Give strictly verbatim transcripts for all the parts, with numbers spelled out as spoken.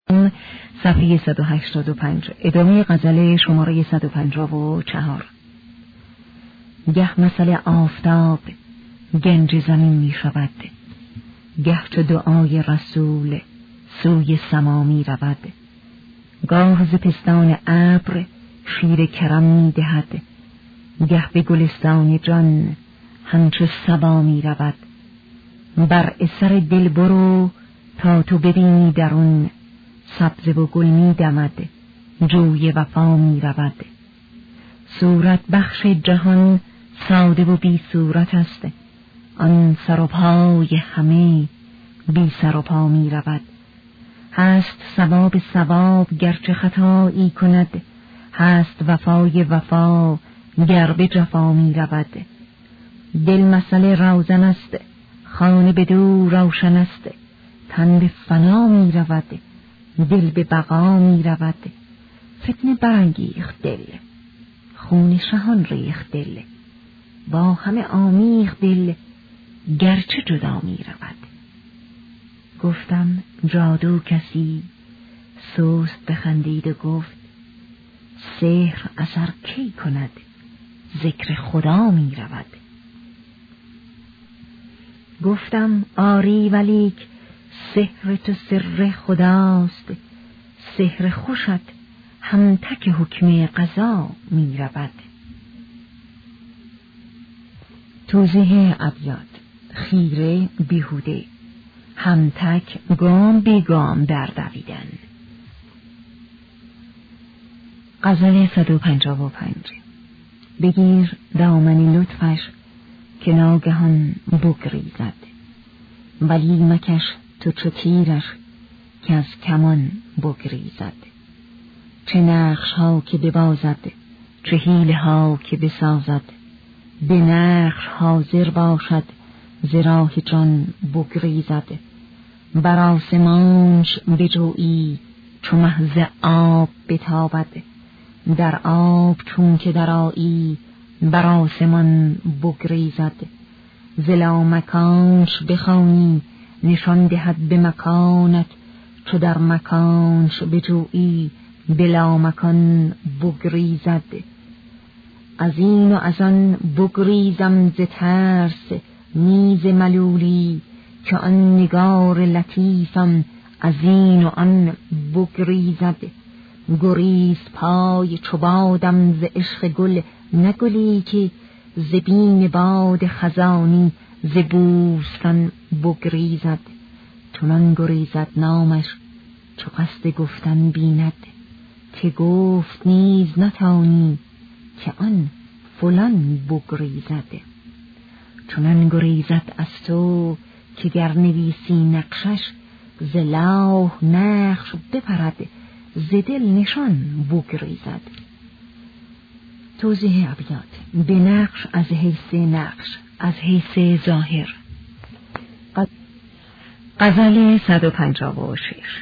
صفحه صد و هشتاد و پنج. ادامه غزل شماره صد و پنجاه و چهار. گه مثل آفتاب گنج زمین می شود، گه چو دعای رسول سوی سما می رود. گاه ز پستان ابر شیر کرم می دهد، گه به گلستان جان همچو صبا می رود. بر اثر دل برو تا تو ببینی درون، سبزه و گل می دمد جوی وفا می رود. صورت بخش جهان ساده و بی صورت است، آن سر و پای همه بی سر و پا می رود. هست ثواب ثواب گرچه خطایی کند، هست وفای وفا گر به جفا می رود. دل مسئله روزن است، خانه بدو روشن است، تن به فنا می رود، دل به بقا می رود. فتنه برانگیخت دل، خون شهان ریخت دل، با همه آمیخت دل گرچه جدا می رود. گفتم جادو کسی سست بخندید و گفت، سحر اثر کی کند ذکر خدا می رود. گفتم آری ولیک سحر تو سر خداست، سحر خوشت هم تک حکم قضا می رود. توضیح ابیات: خیره بیهوده، هم تک گام بی گام در دویدن. غزل صد و پنجاه و پنج. بگیر دامن لطفش که ناگهان بگریزد، ولی مکش تو چو تیرش که از کمان بگریزد. چه نقش ها که ببازد، چه حیله ها که بسازد، به نقش حاضر باشد ز راه جان بگریزد. بر آسمانش بجویی چو محض آب بتابد، در آب چون که در آیی بر آسمان بگریزد. ز لامکانش بخوانی نشان دهد به مکانت، چو در مکانش بجویی به لامکان بگریزد. از این و از آن بگریزم ز ترس نیز ملولی، که آن نگار لطیفم از این و آن بگریزد. گریز پای چو بادم ز عشق گل، نگلی که ز بیم باد خزانی ز بوستان بگریزد. چنان گریزد نامش چو قصد گفتن بیند، که گفت نیز نتانی که آن فلان بگریزد. چنان گریزد از تو که گر نویسی نقشش، ز لوح نقش بپرد ز دل نشان بگریزد. توضیح ابیات: به نقش از حیث نقش، از حیث ظاهر. غزل صد و پنجاه و شش.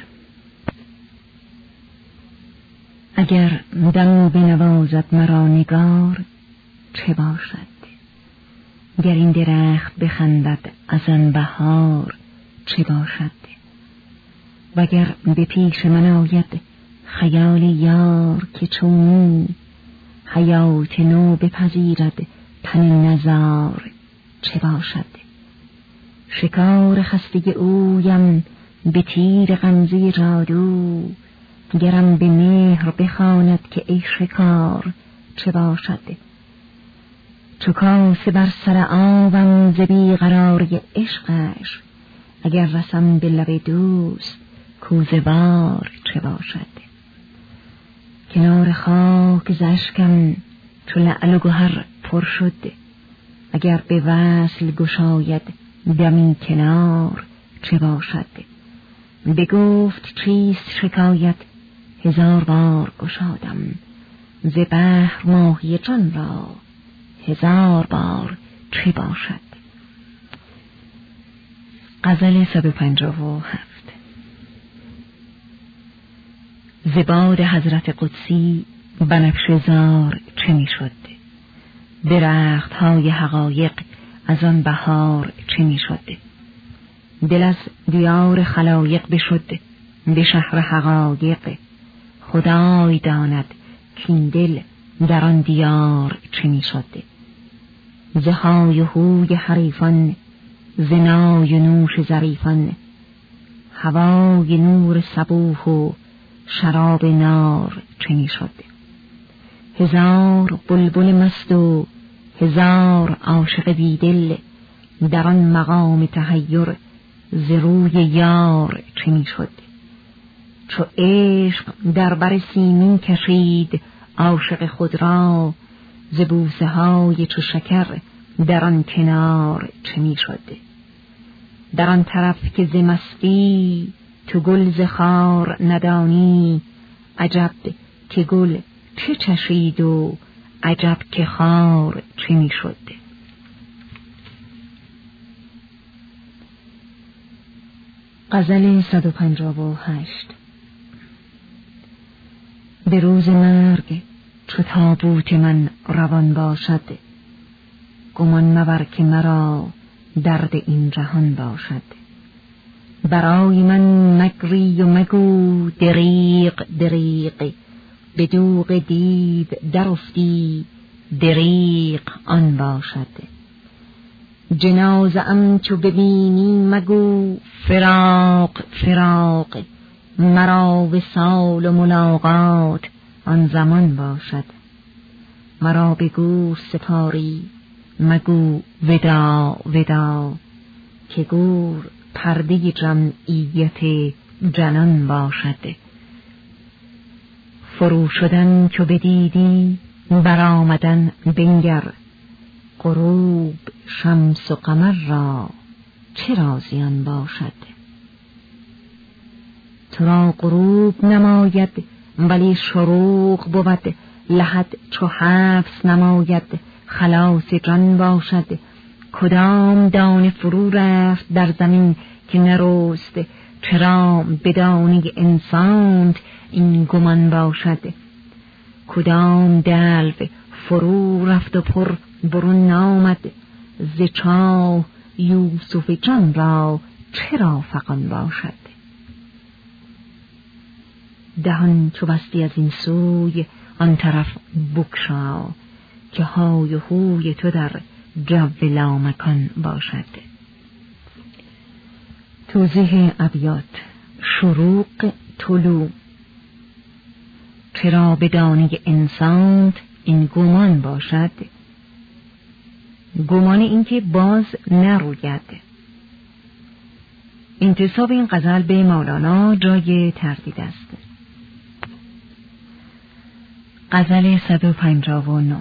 اگر دم بنوازد مرا نگار چه باشد، گر این درخت بخندد از آن بهار چه باشد. وگر به پیش من آید خیال یار که چونی، حیات نو بپذیرد تن نزار چه باشد. شکار خسته اویم به تیر غمزه جادو، گرم به مهر بخواند که ای شکار چه باشد. چو کاسه بر سر آبم ز بیقراری عشقش، اگر رسم به لب دوست کوزه بار چه باشد. کنار خاک ز اشکم چو لعل و گهر پر شد، اگر به وصل گشاید دمی کنار چه باشد. بگفت چیست شکایت هزار بار گشادم، ز بحر ماهی جان را هزار بار چه باشد. غزل صد و پنجاه و هفت. ز باد حضرت قدسی بنفشه زار چه می شد، درخت های حقایق از آن بهار چه می شد. دل از دیار خلایق بشد به شهر حقایق، خدای داند کین دل در آن دیار چه می شد. ز های و هوی حریفان، ز نای نوش ظریفان، هوای نور صبوح و شراب نار چه می شد. هزار بلبل مست و هزار عاشق بیدل، در آن مقام تحیر ز روی یار چه می شد. چو عشق در بر سیمین کشید عاشق خود را، ز بوسه های چو شکر در آن کنار چه می شد. در آن طرف که ز مستی تو گل ز خار ندانی، عجب که گل چه چشید و عجب که خار چه می شد. غزل صد و پنجاه و هشت. به روز مرگ چو تابوت من روان باشد، گمان مبر که مرا درد این جهان باشد. برای من مگری و مگو دریغ دریغ، به دوغ دیو در افتی دریغ آن باشد. جنازه ام چو ببینی مگو فراق فراق، مرا وصال و ملاقات آن زمان باشد. مرا به گور سپاری مگو وداع وداع، که گور پرده جمعیت جنان باشد. فرو شدن چو بدیدی برآمدن بنگر، غروب شمس و قمر را چرا زیان باشد. تو را غروب نماید ولی شروق بود، لحد چو حبس نماید خلاص جان باشد. کدام دانه فرو رفت در زمین که نرست، چرا به دانه انسان این گمان باشد. کدام دلو فرو رفت و پر برون نامد، ز چاه یوسف جان را چرا فغان باشد. دهان چو بستی از این سوی آن طرف بگشا، که های و هوی تو در جو لامکان باشد. توضیح ابیات. شروق طلوع. چرا به دانه انسان این گمان باشد؟ گمان این که باز نروید. انتساب این غزل به مولانا جای تردید است. غزل صد و پنجاه و نه.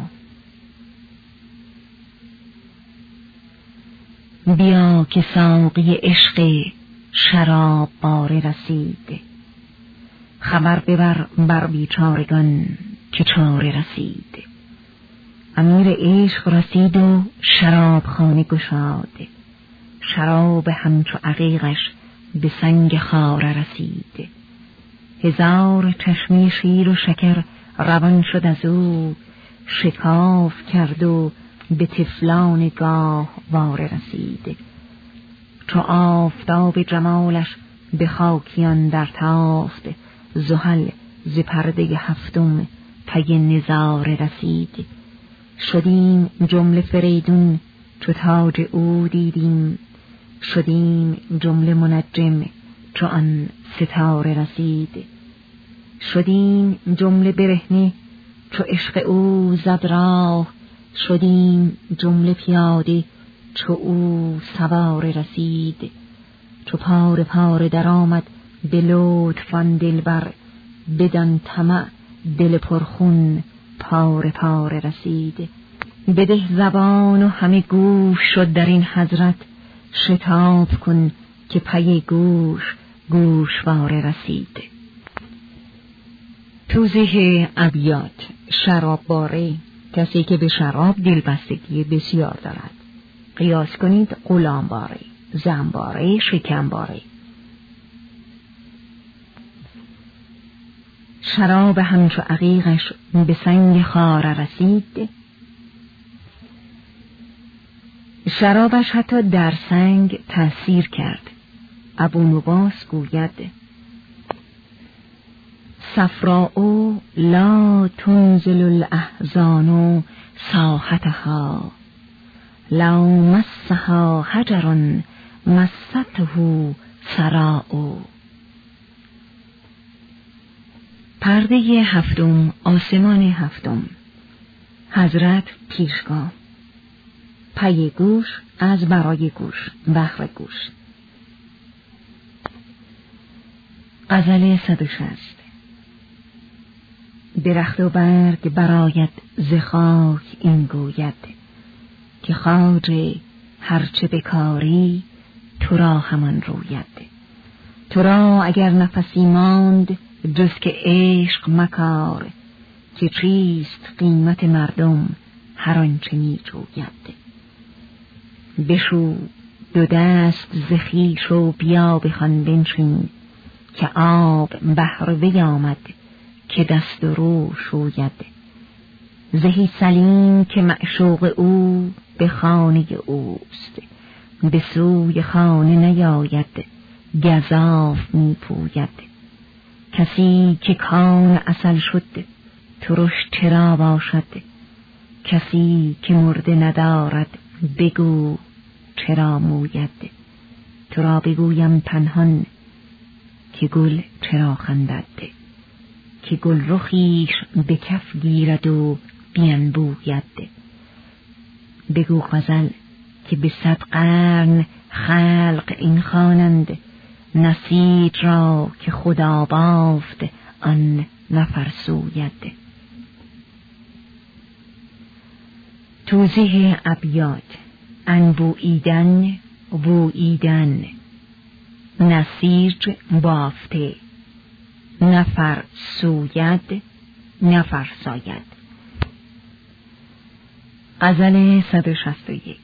بیا که ساقی عشق شراب باره رسید، خبر ببر بر بیچارگان که چاره رسید. امیر عشق رسید و شراب خانه گشاد، شراب همچو عقیقش به سنگ خاره رسید. هزار چشمه شیر و شکر روان شد از او، شکاف کرد و به طفلان گاه واره رسید. چو آفتاب جمالش به خاکیان در تافت، زحل ز پرده هفتم پی نظاره رسید. شدیم جمله فریدون چو تاج او دیدیم، شدیم جمله منجم چو آن ستاره رسید. شدیم جمله برهنه چو عشق او زد راه، شدیم جمله پیاده چو او سواره رسید. چو پاره پاره در آمد به لطف آن دلبر، بدان طمع دل پرخون پاره پاره رسید. بده زبان و همه گوش شد در این حضرت، شتاب کن که پی گوش گوشواره رسید. توضیح ابیات. شراب باره، کسی که به شراب دلبستگی بسیار دارد. قیاس کنید غلام باره، زن باره، شکم باره. شراب همچو عقیقش به سنگ خاره رسید. شرابش حتی در سنگ تأثیر کرد. ابو نواس گوید صفراء لا تنزل الاحزان ساحتها، لو مسها حجر مسته سراء. پرده هفتم، آسمان هفتم. حضرت پیشگاه. پی گوش از برای گوش، بهر گوش. غزل صد و شصت. درخت و برگ برآید ز خاک این گوید، که خواجه هرچه بکاری تو را همان روید. تو را اگر نفسی ماند جز که عشق مکار، که چیست قیمت مردم هر آنچه می جوید. بشو دو دست ز خویش و بیا بخوان بنشین، که آب بهر وی آمد که دست و رو شوید. زهی سلیم که معشوق او به خانه اوست، به سوی خانه نیاید گزاف می پوید. کسی که کان عسل شد ترش چرا باشد، کسی که مرده ندارد بگو چرا موید. تو را بگویم پنهان که گل چرا خندد، که گل رخیش به کف گیرد و بینبوید. بگو غزل که به صد قرن خلق این خوانند، نسیج را که خدا بافت آن نفرسوید. توضیح ابیات. انبوییدن، بوییدن. نسیج بافته، نفر سوید، نفر ساید. غزل صد و شصت و یک.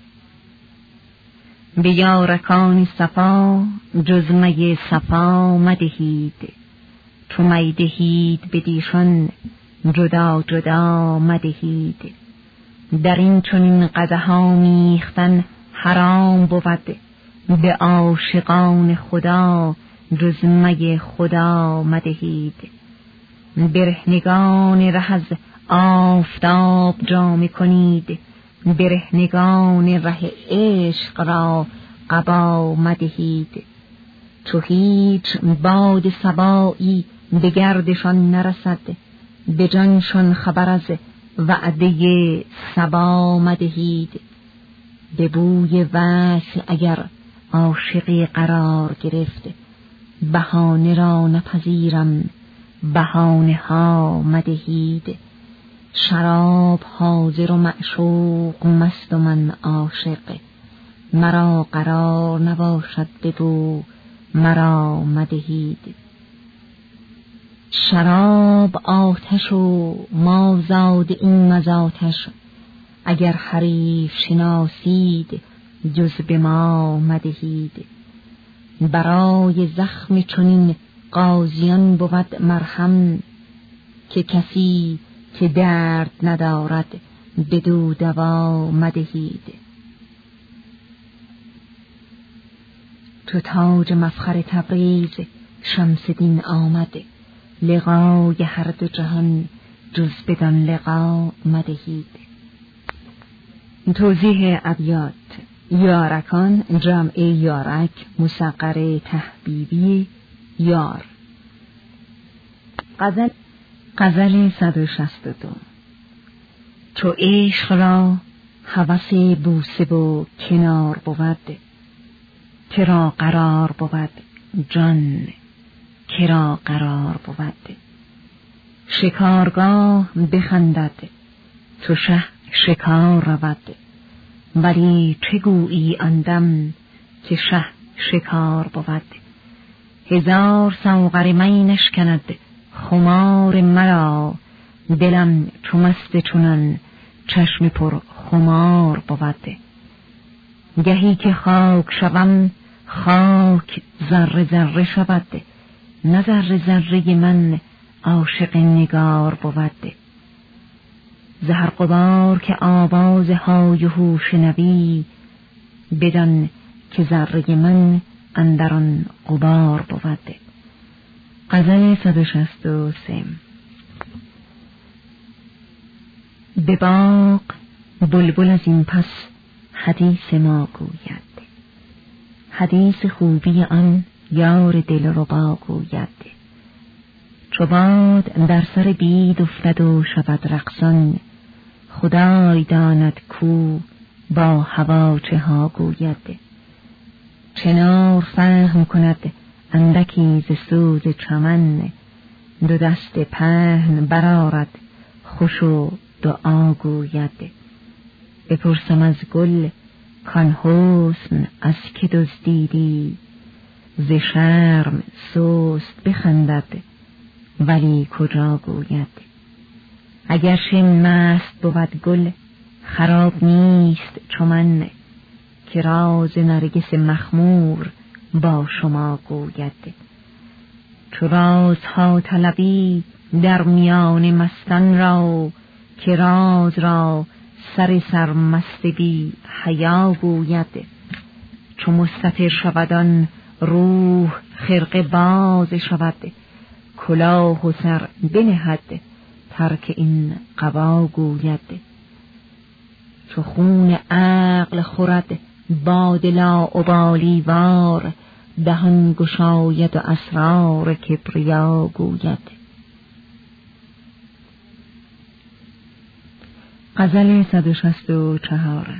به یارکان صفا جز می صفا مدهید، چو می دهید بدیشان جدا جدا مدهید. در این چنین قدحا میختن حرام بود، به عاشقان خدا جز می خدا مدهید. برهنگان ره از آفتاب جامه کنید، برهنگان ره عشق را قبا مدهید. چو هیچ باد صبایی به گردشان نرسد، به جانشان خبر از وعده صبا مدهید. به بوی وصل اگر عاشقی قرار گرفت، بهانه را نپذیرم بهانه ها مدهید. شراب حاضر و معشوق مست و من عاشق، مرا قرار نباشد بگو مرا مدهید. شراب آتش و ما زاد این مزاتش، اگر حریف شناسید جز به ما مدهید. برای زخم چنین غازیان بود مرهم، که کسی که درد ندارد بدو دوا مدهید. چو تاج مفخر تبریز شمس دین آمد، لقای هر دو جهان جز بدان لقا مدهید. توضیح ابیات. یارکان جمع یارک، مصغر تحبیبی یار. غزل غزل صد و شصت و دو. چو عشق را هوس بوسه و کنار بود، کرا قرار بود جان کرا قرار بود. شکارگاه بخندد چو شه شکار رود، ولی چه گویی آن دم که شه شکار بود. هزار ساغر می نشکند خمار مرا، دلم چو مست چنان چشم پر خمار بود. گهی که خاک شوم خاک ذره ذره شود، نه ذره ذره من عاشق نگار بود. زهر غبار که آواز های هو شنوی، بدان که ذره من اندران غبار بود. غزل صد و شصت و سه. به باغ بلبل از این پس حدیث ما گوید، حدیث خوبی آن یار دلربا گوید. چو باد در سر بید افتد و شود رقصان، خدای داند کو با هوا چه ها گوید. چنار فهم کند اندکی ز سوز چمن، دو دست پهن برآرد خوش و دعا گوید. بپرسم از گل کان حسن از که دزدیدی، ز شرم سست بخندد ولی کجا گوید. اگرچه مست بود گل خراب نیست چو من، که راز نرگس مخمور با شما گوید. چو رازها طلبی در میان مستان را، که راز را سر سرمست بی حیا گوید. چو مستتر شود آن روح خرقه باز شود، کلاه و سر بنهد ترک این قبا گوید. چو خون عقل خورد باد لاابالی وار، دهان گشاید و اسرار کبریا گوید. غزل صد و شصت و چهار.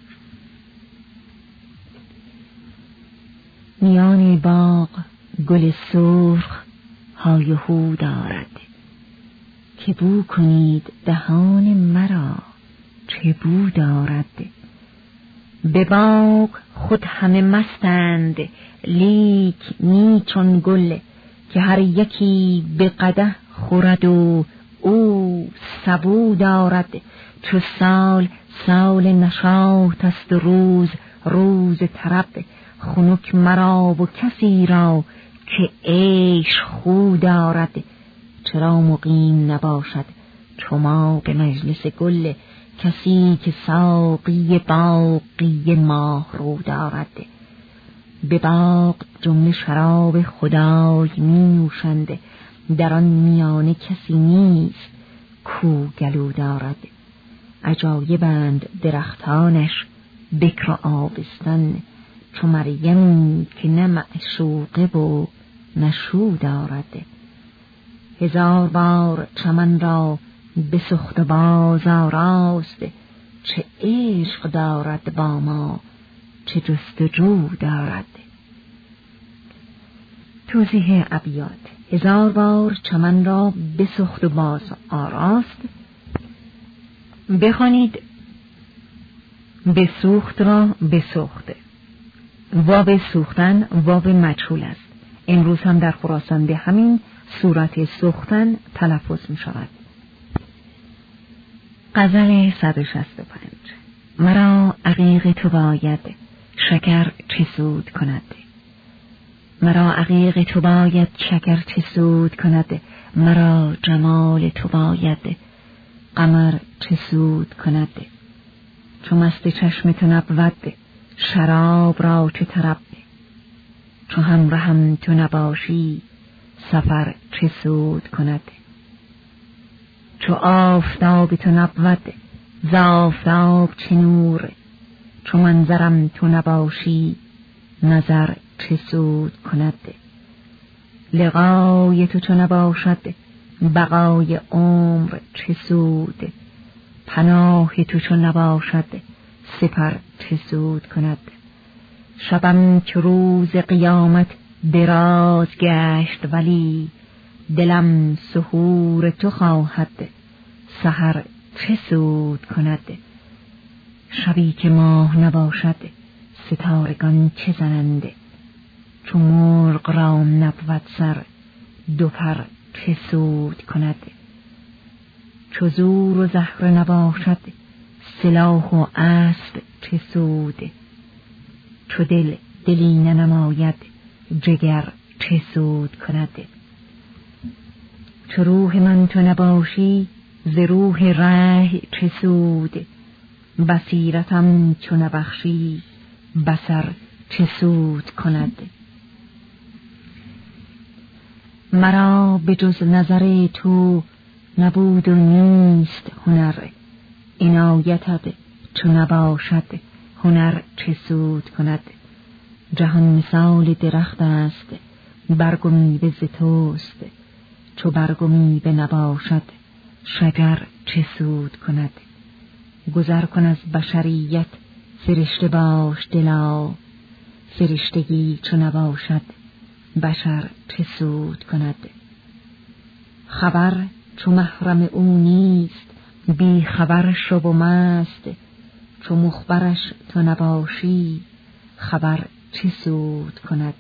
میان باغ گل سرخ های و هو دارد، که بو کنید دهان مرا چه بو دارد. به باغ خود همه مستند لیک نی چون گل، که هر یکی به قدح خورد و او سبو دارد. چو سال سال نشاط است و روز روز طرب، خنک مرا و کسی را که عیش خو دارد. چرا مقیم نباشد چو ما به مجلس گل، کسی که ساقی باقی ماه رو دارد. به باغ جمله شراب خدای می نوشند، در آن میانه کسی نیست کو گلو دارد. عجایبند درختانش بکر و آبستن، چو مریم که نه معشوقه و نه شو دارد. هزار بار چمن را بسخت و باز آراست، چه عشق دارد با ما چه جستجو دارد. توضیح ابیات. هزار بار چمن را بسخت و باز آراست. بخوانید بسوخت را بسخت. واو سوختن واو مجهول است. امروز هم در خراسان به همین صورت سوختن تلفظ می شود. غزل صد و شصت و پنج. مرا عقیق تو باید شکر چه سود کند. مرا عقیق تو باید شکر چه سود کند. مرا جمال تو باید قمر چه سود کند. چو مست چشم تو نبود شراب را چه طرب. چو همرهم تو نباشی سفر چه سود کند. چو آفتاب تو نبود ز آفتاب چه نور. چو منظرم تو نباشی نظر چه سود کند. لقای تو چو نباشد بقای عمر چه سود. پناه تو چو نباشد سپر چه سود کند. شبم که روز قیامت دراز گشت ولی، دلم سحور تو خواهد سحر چه سود کند. شبی که ماه نباشد ستارگان چه زنند. چو مرغ را نبود سر دو پر چه سود کند. چو زور و زهره نباشد سلاح و اسب چه سود. چو دل دلی ننماید جگر چه سود کند. چو روح من تو نباشی ز روح ره چه سود. بصیرتم چو نبخشی بصر چه سود کند. مرا به جز نظر تو نبود و نیست هنر، عنایتت چو نباشد هنر چه سود کند. جهان مثال درخت است، برگ و میوه ز توست، چو برگ و میوه نباشد شجر چه سود کند. گذر کن از بشریت فرشته باش دلا، فرشتگی چو نباشد بشر چه سود کند. خبر چو محرم او نیست بی خبر شو و مست، چو مخبرش تو نباشی خبر چه سود کند.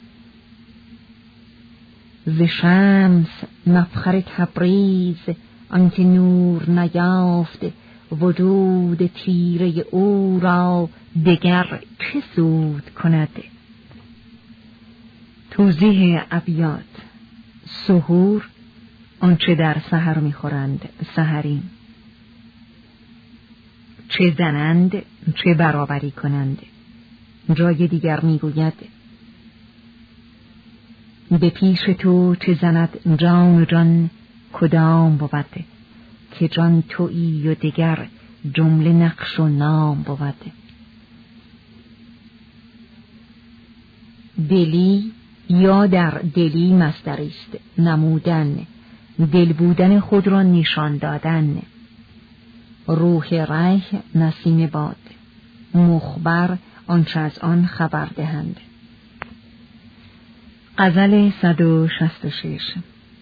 ز شمس مفخر تبریز آنکه نور نیافت، وجود تیره او را دگر چه سود کند. توضیح ابیات. سحور آنچه در سحر میخورند، سحرین. چه زنند چه برابری کنند. جای دیگر میگوید به پیش تو چه زند جان و جان کدام بود، که جان تویی و دیگر جمله نقش و نام بود. دلی یا در دلی مصدری است، نمودن، دل بودن خود را نشان دادن. روح ریح نسیم باد، مخبر آنچه از آن خبر دهند. غزل صد و شصت و شش.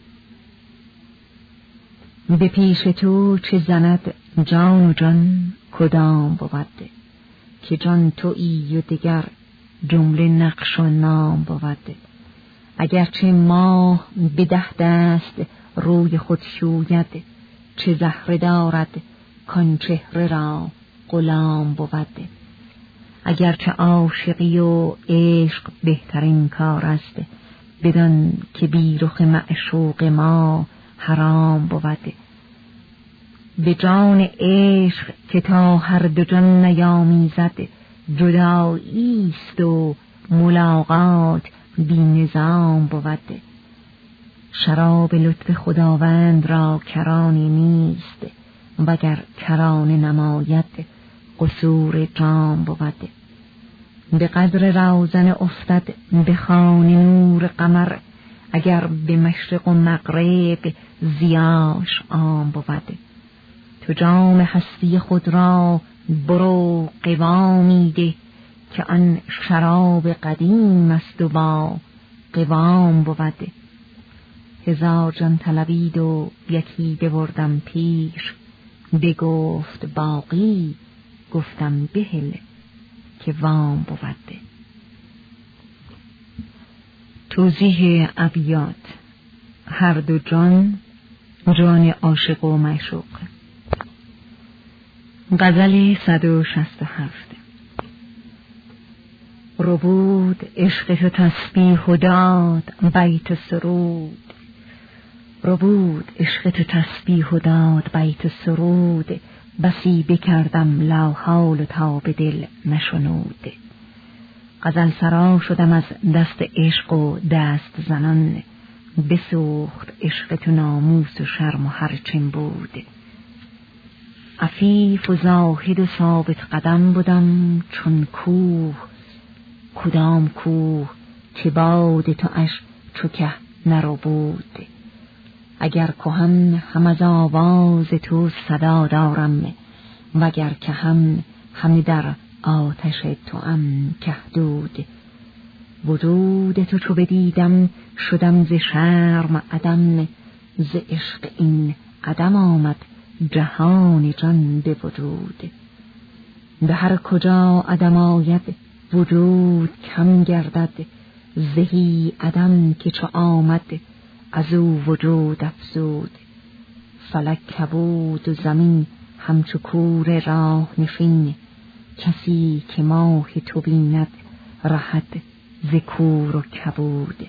به پیش تو چه زند جان و جان کدام بود، که جان تویی و دیگر جمله نقش و نام بود. اگرچه ماه به ده دست روی خود شوید، چه زهره دارد کان چهره را غلام بود. اگرچه عاشقی و عشق بهترین کار است، بدان که بی رخ معشوق ما حرام بود. به جان عشق که تا هر دو جان نیامیزد، جدایی است و ملاقات بی نظام بود. شراب لطف خداوند را کرانی نیست، وگر کرانه نماید قصور جام بود. به قدر روزن افتد به خوان نور قمر، اگر به مشرق و مغرب ضیاش عام بود. تو جام هستی خود را برو قوامی ده، که آن شراب قدیم است و با قوام بود. هزار جان طلبید و یکی ببردم پیش، بگفت باقی گفتم بهل که وام بود. توضیح ابیات. هر دو جان، جان عاشق و معشوق. غزل صد و شصت و هفت. ربود عشق تو تسبیح و داد بیت سرود، ربود عشق تو تسبیح و داد بیت سرود. بسی بکردم لا حول تا به دل نشنود. غزل سرا شدم از دست عشق و دست زنان، بسوخت عشق تو ناموس و شرم و هرچم بود. عفیف و زاهد و ثابت قدم بودم چون کوه، کدام کوه که باد تو اش چو که نرو بود. اگر کهن هم از آواز تو صدا دارم، وگر که هم همه در آتش تو ام کهدود. وجود تو چو بدیدم شدم ز شرم عدم، ز عشق این قدم آمد جهان جان به وجود. به هر کجا عدم آید وجود کم گردد، زهی عدم که چو آمد از او وجود افزود. فلک کبود و زمین همچو کور راه نشین، کسی که ماه تو بیند رهد ز کور و کبود.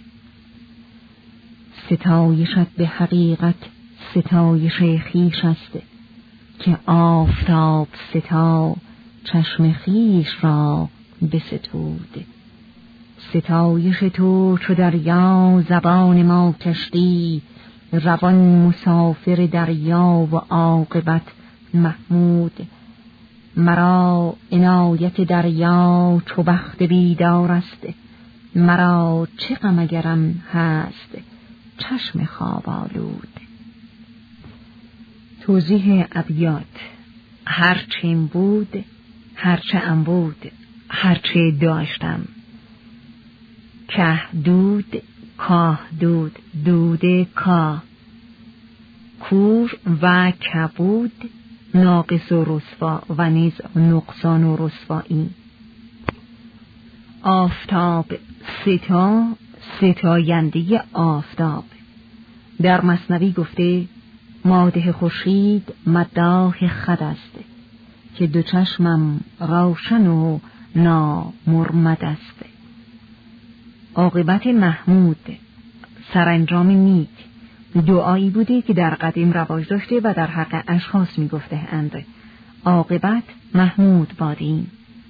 ستایشت به حقیقت ستایش خویش است، که آفتاب ستا چشم خویش را بستود. ستایش تو چو دریا زبان ما کشتی، روان مسافر دریا و عاقبت محمود. مرا عنایت دریا چو بخت بیدار است، مرا چه غم اگرم هست چشم خواب آلود. توضیح ابیات: هرچه بود، هرچه ام بود، هرچه داشتم. که دود، کاه دود، دوده کاه. کور و کبود، ناقص و رسوا و نیز نقصان و رسوایی. آفتاب، ستا، ستاینده آفتاب. در مثنوی گفته مادح خورشید مداح خود است، که دو چشمم روشن و نامرمد است. عاقبت محمود، سرانجام نیک، دعایی بوده که در قدیم رواج داشته و در حق اشخاص می گفته اند. عاقبت محمود بادیم.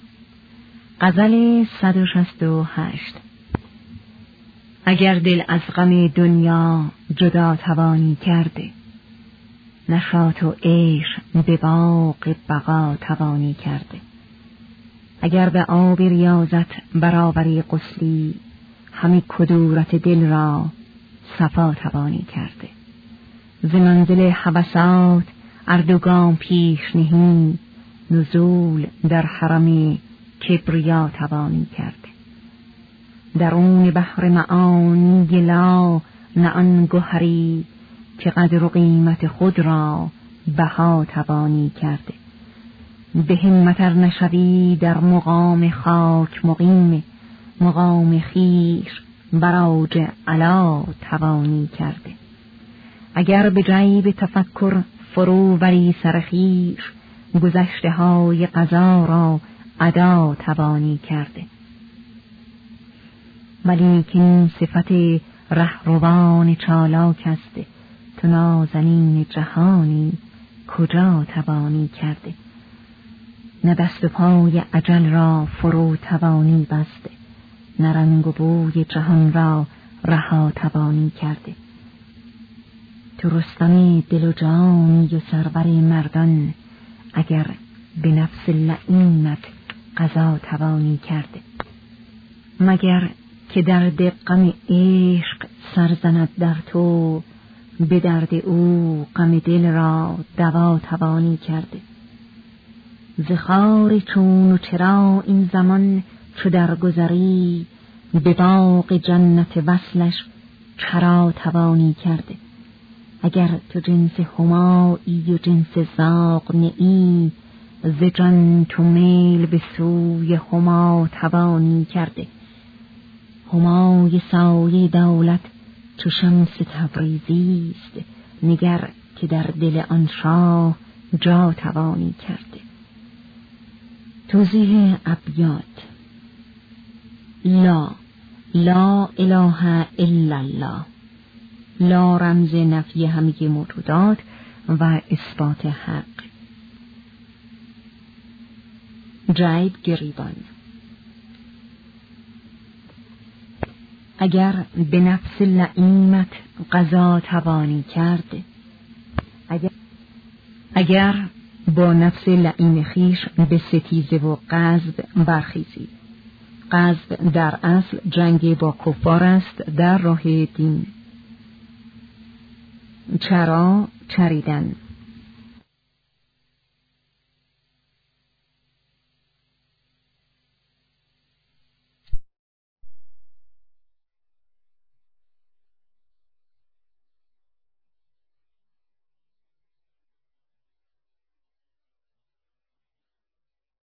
غزل صد و شصت و هشت. اگر دل از غم دنیا جدا توانی کرده، نشاط و عشق به باغ بقا توانی کرده. اگر به آب ریاضت برآوری غسلی، همی کدورت دل را صفا توانی کرده. ز منزل هوسات اردوگام پیش نهی، نزول در حرم کبریا توانی کرده. درون بحر معانی لا نه آن گهری، که قدر و قیمت خود را بها توانی کرده. به همت ار نشوی در مقام خاک مقیم، مقام خویش بر اوج علا توانی کرده. اگر به جیب تفکر فرو بری سر خویش، گذشته های قضا را ادا توانی کرده. ولیکن صفت رهروان چالاک است، تو نازنین جهانی کجا توانی کرده. نه دست و پای اجل را فرو توانی بسته، نه رنگ و بوی جهان را رها توانی کرده. تو رستم دل و جانی و سرور مردان، اگر به نفس لعینت قضا توانی کرده. مگر که درد غم عشق سرزند در تو، به درد او غم دل را دوا توانی کرده. ز خار چون و چرا این زمان چو درگذری، به باغ جنت وصلش چرا توانی کرده. اگر تو جنس همایی و جنس زاغ نیی، ز جان تو میل به سوی هما توانی کرده. همای سایه دولت چو شمس تبریزی است، نگر که در دل آن شاه جا توانی کرده. توضیح ابیات: لا، لا اله الا الله. لا رمز نفی همه موجودات و اثبات حق. جیب گریبان. اگر به نفس لعیمت قضا توانی کرد، اگر, اگر با نفس لعیم خیش به ستیزه و غضب برخیزی. غضب در اصل جنگ با کفار است در راه دین. چرا چریدن.